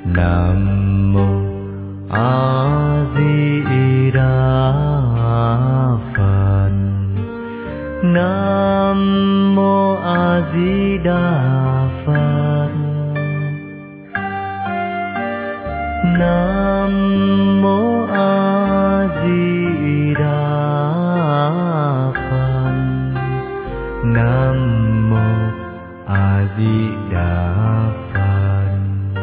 Nam mô A Di Đà Phật. Nam mô A Di Đà Phật. Nam mô A Di Đà Phật. Nam mô A Di Đà Phật.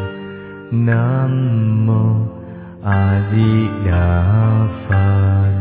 Nam mô A Di Đà Phật.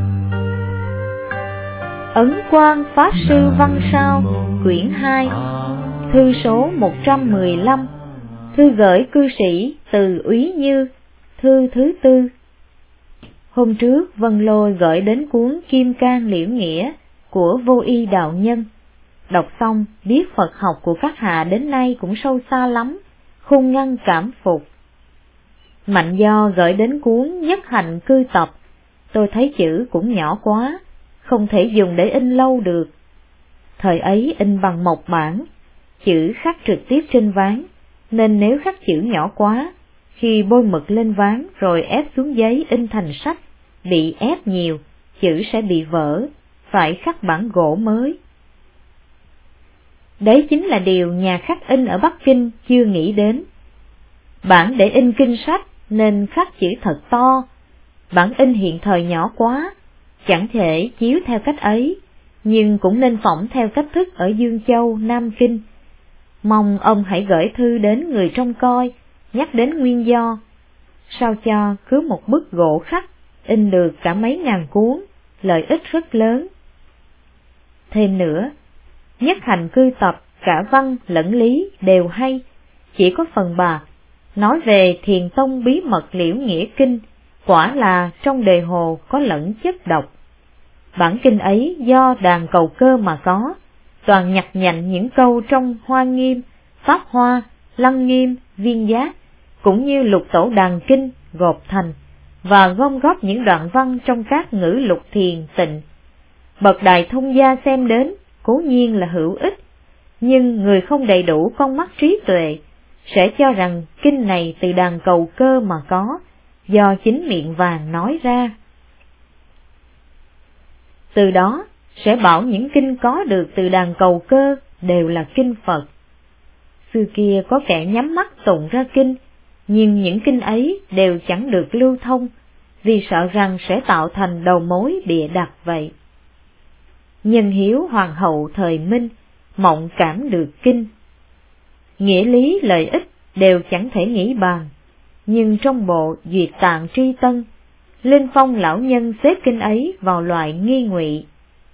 Ấn Quang Pháp Sư Văn Sao, quyển 2, thư số 115, thư gửi cư sĩ Từ Úy Như, thư thứ 4. Hôm trước Vân Lôi gửi đến cuốn Kim Cang Liễu Nghĩa của Vô Y Đạo Nhân. Đọc xong biết Phật học của các hạ đến nay cũng sâu xa lắm, khôn ngăn cảm phục. Mạnh Do gửi đến cuốn Nhất Hạnh Cư Tập, tôi thấy chữ cũng nhỏ quá, không thể dùng để in lâu được. Thời ấy in bằng mộc bản, chữ khắc trực tiếp trên ván, nên nếu khắc chữ nhỏ quá, khi bôi mực lên ván rồi ép xuống giấy in thành sách, bị ép nhiều, chữ sẽ bị vỡ, phải khắc bản gỗ mới. Đấy chính là điều nhà khắc in ở Bắc Kinh chưa nghĩ đến. Bản để in kinh sách nên khắc chữ thật to, bản in hiện thời nhỏ quá, chẳng thể chiếu theo cách ấy, nhưng cũng nên phỏng theo cách thức ở Dương Châu, Nam Kinh. Mong ông hãy gửi thư đến người trông coi, nhắc đến nguyên do, sao cho cứ một bức gỗ khắc in được cả mấy ngàn cuốn, lợi ích rất lớn. Thêm nữa, Nhất Hạnh Cư Tập cả văn lẫn lý đều hay, chỉ có phần bạc nói về Thiền Tông bí mật Liễu Nghĩa Kinh, quả là trong đề hồ có lẫn chất độc. Bản kinh ấy do Đàn Cầu Cơ mà có, toàn nhặt nhạnh những câu trong Hoa Nghiêm, Pháp Hoa, Lăng Nghiêm, Viên Giác, cũng như Lục Tổ Đàn Kinh gộp thành, và gom góp những đoạn văn trong các ngữ lục thiền tịnh. Bậc đại thông gia xem đến cố nhiên là hữu ích, nhưng người không đầy đủ con mắt trí tuệ sẽ cho rằng kinh này từ Đàn Cầu Cơ mà có, do chính miệng vàng nói ra. Từ đó sẽ bảo những kinh có được từ Đàn Cầu Cơ đều là kinh Phật. Xưa kia có kẻ nhắm mắt tụng ra kinh, nhưng những kinh ấy đều chẳng được lưu thông, vì sợ rằng sẽ tạo thành đầu mối bịa đặt vậy. Nhân Hiếu Hoàng hậu thời Minh mộng cảm được kinh. Nghĩa lý lợi ích đều chẳng thể nghĩ bàn, nhưng trong bộ Duyệt Tạng Tri Tân, Linh Phong lão nhân xếp kinh ấy vào loại nghi ngụy.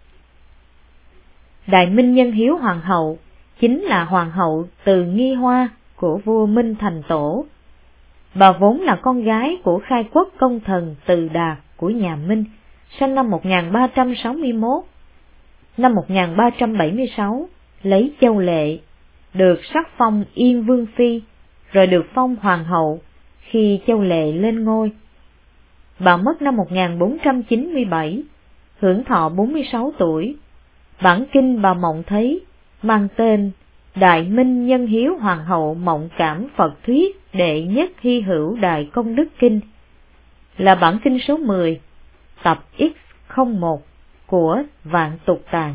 Đại Minh Nhân Hiếu Hoàng hậu chính là hoàng hậu từ Nghi Hoa của vua Minh Thành Tổ. Bà vốn là con gái của khai quốc công thần Từ Đạt của nhà Minh, sinh năm 1361. Năm 1376 lấy Châu Lệ, được sắc phong Yên Vương Phi, rồi được phong hoàng hậu khi Châu Lệ lên ngôi. Bà mất năm 1497, hưởng thọ 46 tuổi. Bản kinh bà mộng thấy mang tên Đại Minh Nhân Hiếu Hoàng hậu mộng cảm Phật thuyết đệ nhất hy hữu Đại Công Đức Kinh, là bản kinh số 10, tập X01 của Vạn Tục Tạng.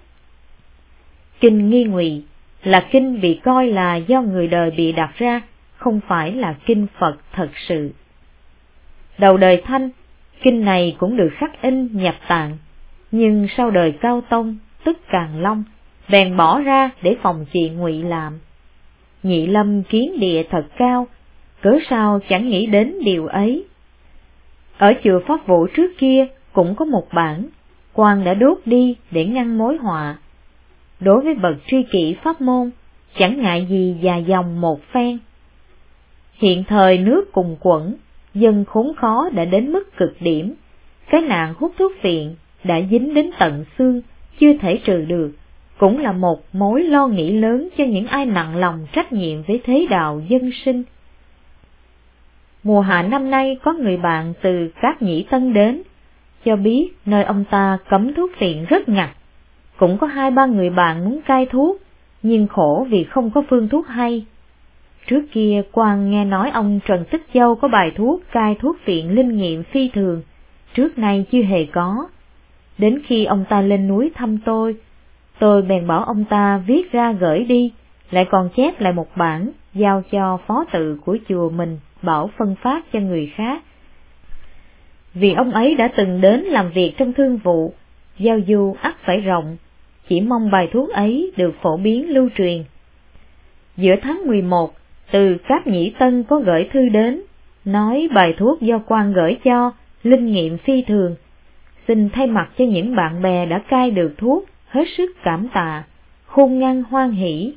Kinh nghi ngụy là kinh bị coi là do người đời bị đặt ra, không phải là kinh Phật thật sự. Đầu đời Thanh, kinh này cũng được khắc in nhập tạng, nhưng sau đời Cao Tông tức Càn Long bèn bỏ ra để phòng chuyện ngụy làm. Nhị Lâm kiến địa thật cao, cớ sao chẳng nghĩ đến điều ấy. Ở chùa Pháp Vũ trước kia cũng có một bản, quan đã đốt đi để ngăn mối họa. Đối với bậc tri kỷ pháp môn, chẳng ngại gì dài dòng một phen. Hiện thời nước cùng quẫn, dân khốn khó đã đến mức cực điểm, cái nạn hút thuốc phiện đã dính đến tận xương, chưa thể trừ được, cũng là một mối lo nghĩ lớn cho những ai nặng lòng trách nhiệm với thế đạo dân sinh. Mùa hạ năm nay có người bạn từ Cát Nhĩ Tân đến, cho biết nơi ông ta cấm thuốc phiện rất ngặt. Cũng có 2-3 người bạn muốn cai thuốc, nhưng khổ vì không có phương thuốc hay. Trước kia Quang nghe nói ông Trần Tích Châu có bài thuốc cai thuốc phiện linh nghiệm phi thường, trước nay chưa hề có. Đến khi ông ta lên núi thăm tôi bèn bảo ông ta viết ra gửi đi, lại còn chép lại một bản, giao cho phó tự của chùa mình bảo phân phát cho người khác. Vì ông ấy đã từng đến làm việc trong thương vụ, giao du ắt phải rộng, chỉ mong bài thuốc ấy được phổ biến lưu truyền. Giữa tháng 11, từ Cáp Nhĩ Tân có gửi thư đến, nói bài thuốc do Quang gửi cho, linh nghiệm phi thường. Xin thay mặt cho những bạn bè đã cai được thuốc, hết sức cảm tạ, khôn ngăn hoan hỷ.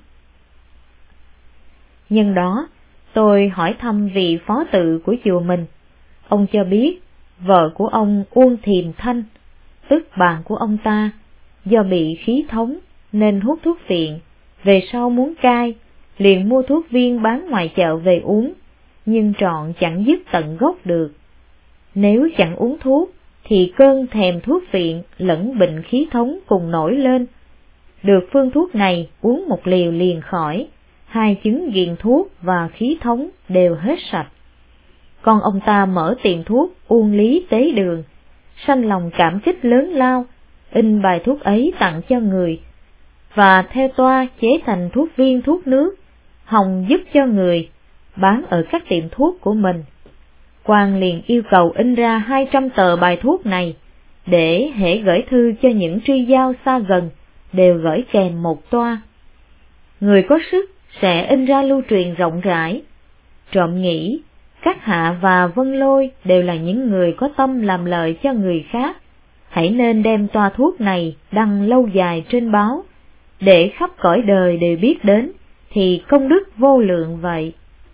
Nhân đó, tôi hỏi thăm vị phó tự của chùa mình. Ông cho biết, vợ của ông Uông Thiềm Thanh, tức bạn của ông ta, do bị khí thống nên hút thuốc phiện, về sau muốn cai, liền mua thuốc viên bán ngoài chợ về uống, nhưng trọn chẳng dứt tận gốc được. Nếu chẳng uống thuốc, thì cơn thèm thuốc phiện lẫn bệnh khí thống cùng nổi lên. Được phương thuốc này uống một liều liền khỏi, 2 chứng ghiền thuốc và khí thống đều hết sạch. Còn ông ta mở tiệm thuốc Uông Lý Tế Đường, sanh lòng cảm kích lớn lao, in bài thuốc ấy tặng cho người, và theo toa chế thành thuốc viên thuốc nước, hòng giúp cho người, bán ở các tiệm thuốc của mình. Quang liền yêu cầu in ra 200 tờ bài thuốc này, để hễ gửi thư cho những tri giao xa gần, đều gửi kèm một toa. Người có sức sẽ in ra lưu truyền rộng rãi. Trộm nghĩ, các Hạ và Vân Lôi đều là những người có tâm làm lợi cho người khác, hãy nên đem toa thuốc này đăng lâu dài trên báo, để khắp cõi đời đều biết đến, thì công đức vô lượng vậy.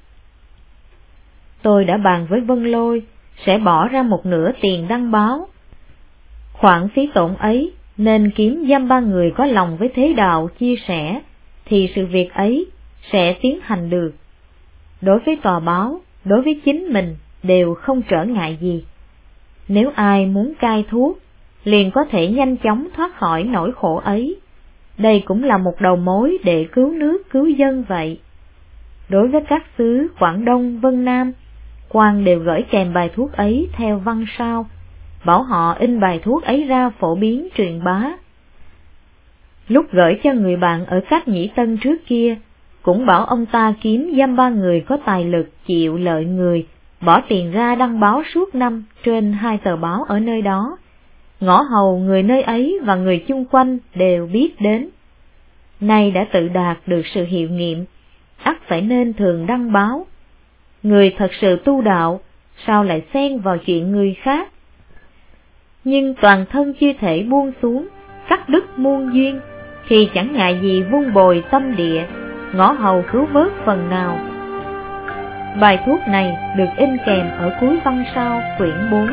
Tôi đã bàn với Vân Lôi, sẽ bỏ ra một nửa tiền đăng báo. Khoản phí tổn ấy nên kiếm dăm 3 người có lòng với thế đạo chia sẻ, thì sự việc ấy sẽ tiến hành được. Đối với tòa báo, đối với chính mình đều không trở ngại gì. Nếu ai muốn cai thuốc, liền có thể nhanh chóng thoát khỏi nỗi khổ ấy. Đây cũng là một đầu mối để cứu nước cứu dân vậy. Đối với các xứ Quảng Đông, Vân Nam, Quang đều gửi kèm bài thuốc ấy theo văn sao, bảo họ in bài thuốc ấy ra phổ biến truyền bá. Lúc gửi cho người bạn ở Cáp Nhĩ Tân trước kia, cũng bảo ông ta kiếm dăm 3 người có tài lực chịu lợi người, bỏ tiền ra đăng báo suốt năm trên 2 tờ báo ở nơi đó. Ngõ hầu người nơi ấy và người chung quanh đều biết đến. Nay đã tự đạt được sự hiệu nghiệm, ắt phải nên thường đăng báo. Người thật sự tu đạo, sao lại xen vào chuyện người khác? Nhưng toàn thân chưa thể buông xuống, cắt đứt muôn duyên, thì chẳng ngại gì vun bồi tâm địa, ngõ hầu cứu vớt phần nào. Bài thuốc này được in kèm ở cuối văn sao quyển 4.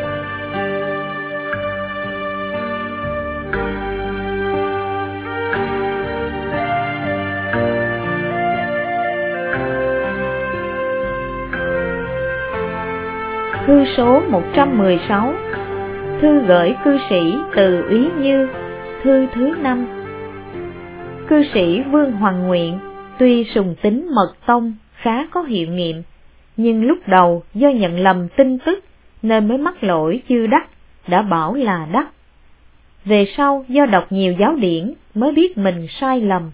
Thư số 116, thư gửi cư sĩ từ Úy Như, thư thứ 5. Cư sĩ Vương Hoàng Nguyện, tuy sùng tín mật tông khá có hiệu nghiệm, nhưng lúc đầu do nhận lầm tin tức nên mới mắc lỗi chư đắc, đã bảo là đắc. Về sau do đọc nhiều giáo điển mới biết mình sai lầm.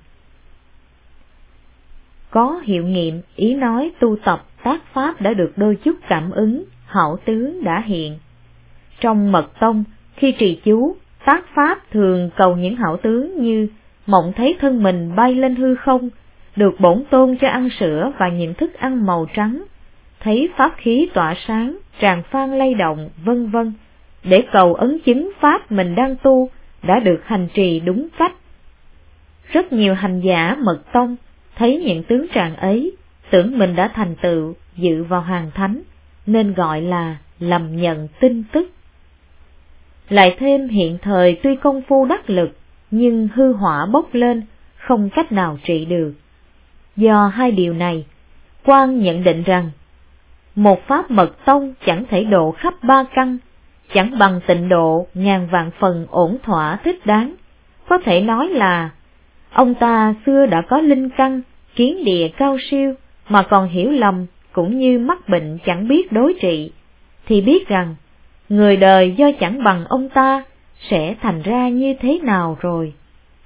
Có hiệu nghiệm, ý nói tu tập tác pháp đã được đôi chút cảm ứng, hảo tướng đã hiện. Trong mật tông, khi trì chú, tác pháp thường cầu những hảo tướng như mộng thấy thân mình bay lên hư không, được bổn tôn cho ăn sữa và những thức ăn màu trắng, thấy pháp khí tỏa sáng, tràn phan lay động, vân vân, để cầu ấn chứng pháp mình đang tu đã được hành trì đúng cách. Rất nhiều hành giả mật tông thấy những tướng trạng ấy, tưởng mình đã thành tựu, dự vào hàng thánh, nên gọi là lầm nhận tin tức. Lại thêm hiện thời tuy công phu đắc lực, nhưng hư hỏa bốc lên, không cách nào trị được. Do hai điều này, Quang nhận định rằng, một pháp mật tông chẳng thể độ khắp 3 căn, chẳng bằng tịnh độ ngàn vạn phần ổn thỏa thích đáng. Có thể nói là, ông ta xưa đã có linh căn, kiến địa cao siêu, mà còn hiểu lầm cũng như mắc bệnh chẳng biết đối trị, thì biết rằng người đời do chẳng bằng ông ta sẽ thành ra như thế nào rồi.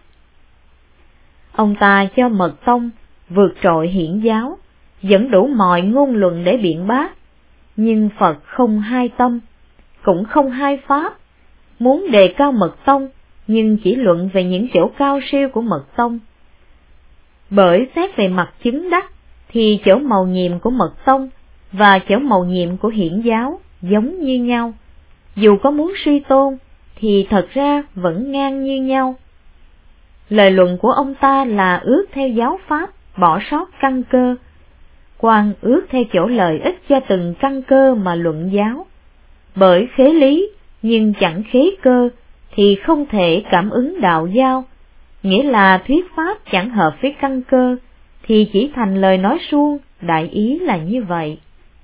Ông ta cho Mật Tông vượt trội Hiển giáo, vẫn đủ mọi ngôn luận để biện bác, nhưng Phật không hai tâm, cũng không hai pháp, muốn đề cao Mật Tông nhưng chỉ luận về những chỗ cao siêu của Mật Tông. Bởi xét về mặt chứng đắc thì chỗ mầu nhiệm của Mật Tông và chỗ mầu nhiệm của Hiển giáo giống như nhau, dù có muốn suy tôn thì thật ra vẫn ngang như nhau. Lời luận của ông ta là ước theo giáo pháp, bỏ sót căn cơ, Quan ước theo chỗ lợi ích cho từng căn cơ mà luận giáo. Bởi khế lý nhưng chẳng khế cơ thì không thể cảm ứng đạo giao, nghĩa là thuyết pháp chẳng hợp với căn cơ thì chỉ thành lời nói suông, đại ý là như vậy.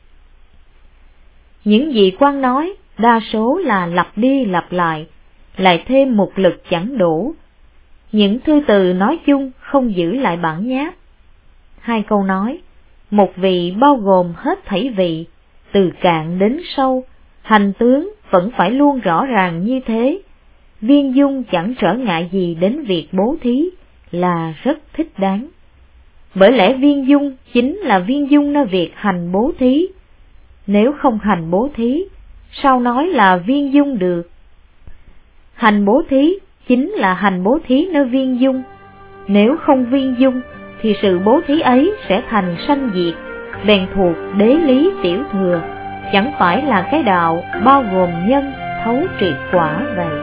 Những gì Quan nói đa số là lặp đi lặp lại thêm một lực chẳng đủ. Những thư từ nói chung không giữ lại bản nháp. Hai câu nói, một vị bao gồm hết thảy vị, từ cạn đến sâu, hành tướng vẫn phải luôn rõ ràng như thế. Viên dung chẳng trở ngại gì đến việc bố thí là rất thích đáng. Bởi lẽ viên dung chính là viên dung nơi việc hành bố thí. Nếu không hành bố thí, sao nói là viên dung được? Hành bố thí chính là hành bố thí nơi viên dung. Nếu không viên dung thì sự bố thí ấy sẽ thành sanh diệt, bèn thuộc đế lý tiểu thừa, chẳng phải là cái đạo bao gồm nhân thấu triệt quả vậy.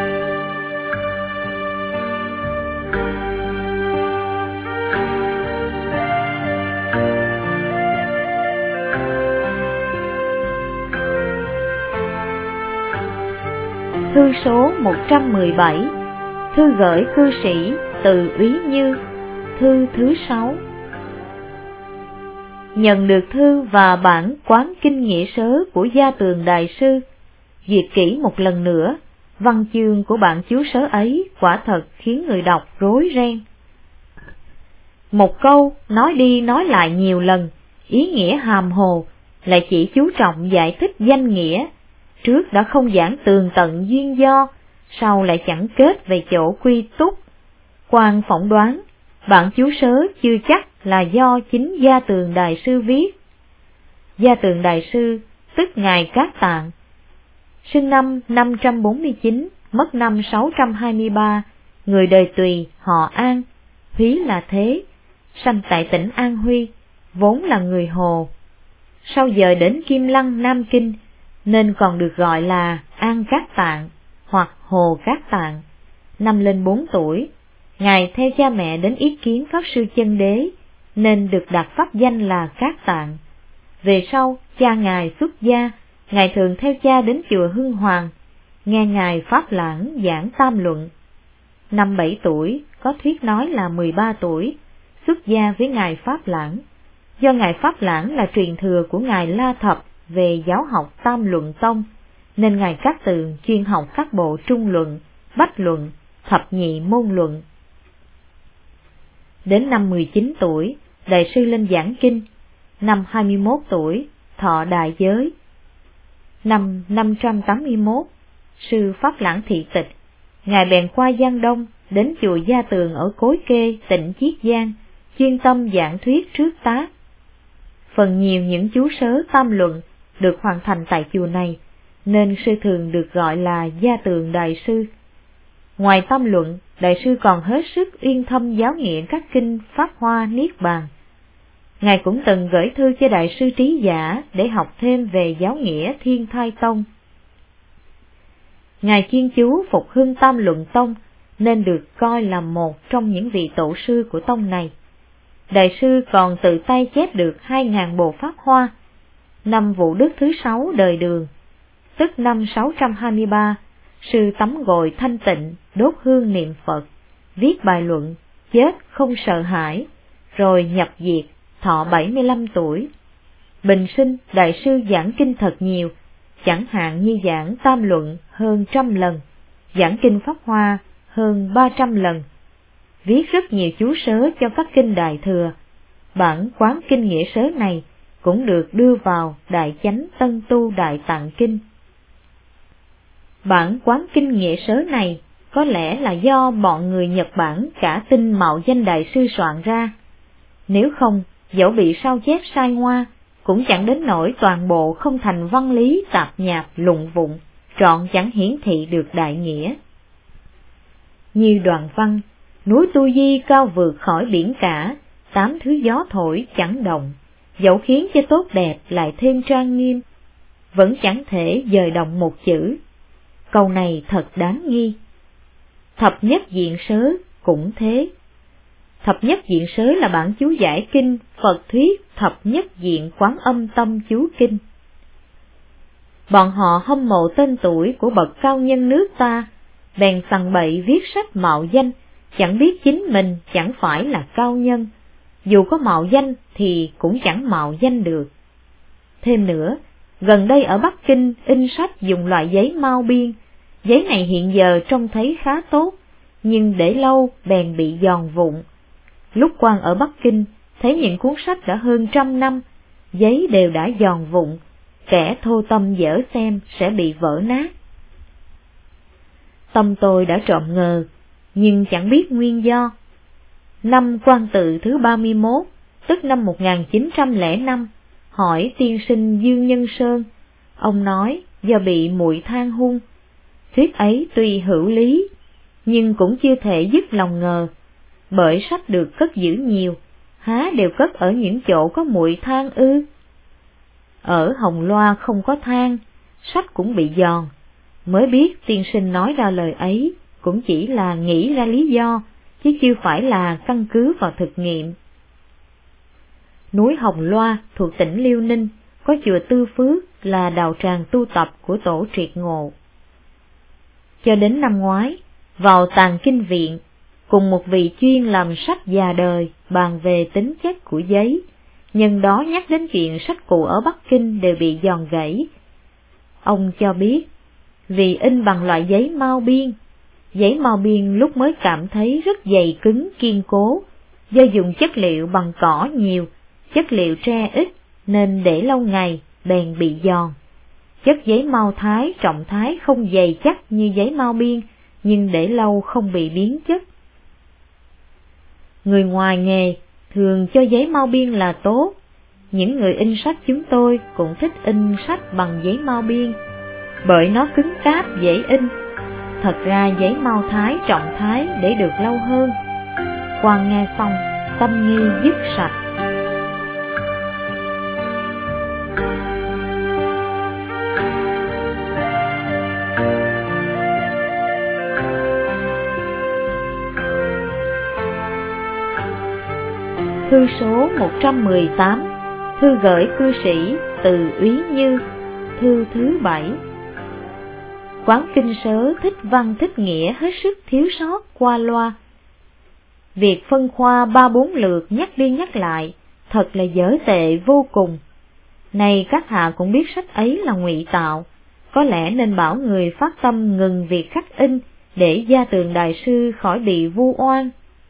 Thư số 117, thư gửi cư sĩ từ Úy Như, thư thứ 6. Nhận được thư và bản quán kinh nghĩa sớ của Gia Tường Đại Sư, duyệt kỹ một lần nữa, văn chương của bản chú sớ ấy quả thật khiến người đọc rối ren. Một câu nói đi nói lại nhiều lần, ý nghĩa hàm hồ, lại chỉ chú trọng giải thích danh nghĩa, trước đã không giảng tường tận duyên do, sau lại chẳng kết về chỗ quy túc. Quan phỏng đoán, bản chú sớ chưa chắc là do chính Gia Tường Đại Sư viết. Gia Tường Đại Sư, tức Ngài Cát Tạng, sinh năm 549, mất năm 623, người đời Tùy, họ An, Húy là Thế, sanh tại tỉnh An Huy, vốn là người Hồ. Sau dời đến Kim Lăng, Nam Kinh, nên còn được gọi là An Cát Tạng hoặc Hồ Cát Tạng. Năm lên 4 tuổi, Ngài theo cha mẹ đến ý kiến Pháp Sư Chân Đế, nên được đặt pháp danh là Cát Tạng. Về sau, cha Ngài xuất gia, Ngài thường theo cha đến chùa Hưng Hoàng, nghe Ngài Pháp Lãng giảng Tam Luận. Năm 7 tuổi, có thuyết nói là 13 tuổi, xuất gia với Ngài Pháp Lãng. Do Ngài Pháp Lãng là truyền thừa của Ngài La Thập về giáo học Tam Luận Tông, nên Ngài Cát Tường chuyên học các bộ Trung Luận, Bách Luận, Thập Nhị Môn Luận. Đến năm 19 tuổi, Đại sư lên giảng kinh. Năm 21 tuổi, thọ đại giới. Năm 581, sư Pháp Lãng thị tịch, Ngài bèn qua Giang Đông, đến chùa Gia Tường ở Cối Kê, tỉnh Chiết Giang, chuyên tâm giảng thuyết trước tác. Phần nhiều những chú sớ Tam Luận được hoàn thành tại chùa này, nên sư thường được gọi là Gia Tường Đại Sư. Ngoài Tam Luận, Đại sư còn hết sức uyên thâm giáo nghĩa các kinh Pháp Hoa Niết Bàn. Ngài cũng từng gửi thư cho Đại sư Trí Giả để học thêm về giáo nghĩa Thiên Thai Tông. Ngài chuyên chú phục hưng Tam Luận Tông, nên được coi là một trong những vị tổ sư của tông này. Đại sư còn tự tay chép được 2.000 bộ Pháp Hoa. Năm Vũ Đức thứ 6 đời Đường, tức năm 623, sư tắm gội thanh tịnh, đốt hương niệm Phật, viết bài luận, chết không sợ hãi, rồi nhập diệt, thọ 75 tuổi. Bình sinh, Đại sư giảng kinh thật nhiều, chẳng hạn như giảng Tam Luận hơn 100 lần, giảng kinh Pháp Hoa hơn 300 lần, viết rất nhiều chú sớ cho các kinh Đại Thừa. bản Quán Kinh Nghĩa Sớ này cũng được đưa vào Đại Chánh Tân Tu Đại Tạng Kinh. Bản Quán Kinh Nghĩa Sớ này có lẽ là do bọn người Nhật Bản cả tin mạo danh đại sư soạn ra. Nếu không, dẫu bị sao chép sai ngoa, cũng chẳng đến nỗi toàn bộ không thành văn lý tạp nhạp lụng vụng, trọn chẳng hiển thị được đại nghĩa. Như đoạn văn, núi Tu Di cao vượt khỏi biển cả, 8 thứ gió thổi chẳng động, dẫu khiến cho tốt đẹp lại thêm trang nghiêm, vẫn chẳng thể dời động một chữ. Câu này thật đáng nghi. Thập nhất diện sớ cũng thế. Thập nhất diện sớ là bản chú giải kinh Phật thuyết thập nhất diện Quán Âm Tâm chú kinh. Bọn họ hâm mộ tên tuổi của bậc cao nhân nước ta, bèn sằng bậy viết sách mạo danh, chẳng biết chính mình chẳng phải là cao nhân, dù có mạo danh thì cũng chẳng mạo danh được. Thêm nữa, gần đây ở Bắc Kinh in sách dùng loại giấy mao biên, giấy này hiện giờ trông thấy khá tốt, nhưng để lâu bèn bị giòn vụn. Lúc quan ở Bắc Kinh, thấy những cuốn sách đã hơn 100 năm, giấy đều đã giòn vụn, kẻ thô tâm dở xem sẽ bị vỡ nát. Tâm tôi đã trộm ngờ, nhưng chẳng biết nguyên do. Năm Quan Tự thứ 31, tức năm 1905, hỏi tiên sinh Dương Nhân Sơn, ông nói do bị muội than hung. Thuyết ấy tuy hữu lý, nhưng cũng chưa thể dứt lòng ngờ, bởi sách được cất giữ nhiều, há đều cất ở những chỗ có muội than ư? Ở Hồng Loa không có than, sách cũng bị giòn, mới biết tiên sinh nói ra lời ấy cũng chỉ là nghĩ ra lý do, chứ chưa phải là căn cứ vào thực nghiệm. Núi Hồng Loa thuộc tỉnh Liêu Ninh, có chùa Tư Phước là đạo tràng tu tập của tổ Triệt Ngộ. Cho đến năm ngoái, vào Tàng Kinh Viện, cùng một vị chuyên làm sách già đời bàn về tính chất của giấy, nhân đó nhắc đến chuyện sách cũ ở Bắc Kinh đều bị giòn gãy. Ông cho biết, vì in bằng loại giấy mao biên, giấy mao biên lúc mới cảm thấy rất dày cứng kiên cố, do dùng chất liệu bằng cỏ nhiều, chất liệu tre ít, nên để lâu ngày bèn bị giòn. Chất giấy mao thái trọng thái không dày chắc như giấy mao biên, nhưng để lâu không bị biến chất. Người ngoài nghề thường cho giấy mao biên là tốt. Những người in sách chúng tôi cũng thích in sách bằng giấy mao biên, bởi nó cứng cáp dễ in. Thật ra giấy mao thái trọng thái để được lâu hơn. Quan nghe xong, tâm nghi dứt sạch. Thư số 118, thư gửi cư sĩ từ Úy Như, thư thứ 7. Quán Kinh Sớ thích văn thích nghĩa hết sức thiếu sót qua loa. Việc phân khoa 3-4 lượt nhắc đi nhắc lại, thật là dở tệ vô cùng. Này các hạ cũng biết sách ấy là ngụy tạo, có lẽ nên bảo người phát tâm ngừng việc khắc in, để Gia Tường Đại Sư khỏi bị vu oan.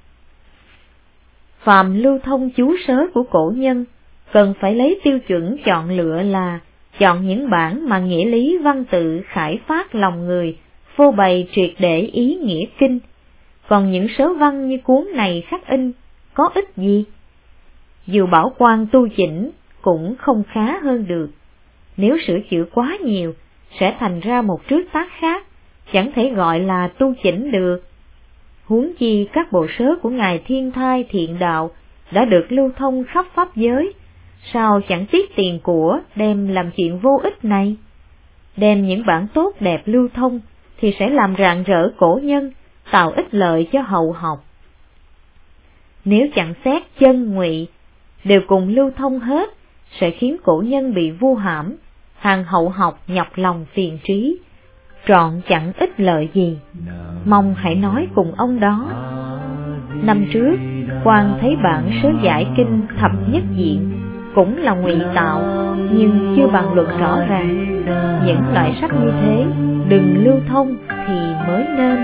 Phàm lưu thông chú sớ của cổ nhân, cần phải lấy tiêu chuẩn chọn lựa là chọn những bản mà nghĩa lý văn tự khải phát lòng người, phô bày triệt để ý nghĩa kinh. Còn những sớ văn như cuốn này khắc in, có ích gì? Dù bảo quan tu chỉnh, cũng không khá hơn được. Nếu sửa chữa quá nhiều, sẽ thành ra một trước tác khác, chẳng thể gọi là tu chỉnh được. Huống chi các bộ sớ của Ngài Thiên Thai Thiện Đạo đã được lưu thông khắp pháp giới, sao chẳng tiếc tiền của đem làm chuyện vô ích này? Đem những bản tốt đẹp lưu thông thì sẽ làm rạng rỡ cổ nhân, tạo ích lợi cho hậu học. Nếu chẳng xét chân ngụy, đều cùng lưu thông hết, sẽ khiến cổ nhân bị vu hãm, hàng hậu học nhọc lòng phiền trí, trọn chẳng ích lợi gì. Mong hãy nói cùng ông đó. Năm trước, quan thấy bản sớ giải kinh thập nhất diện, cũng là ngụy tạo, nhưng chưa bàn luận rõ ràng. Những loại sách như thế, đừng lưu thông thì mới nên.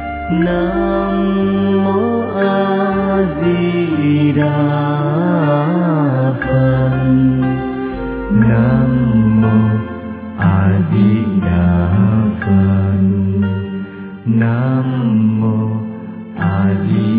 Nam mô A Di Đà Di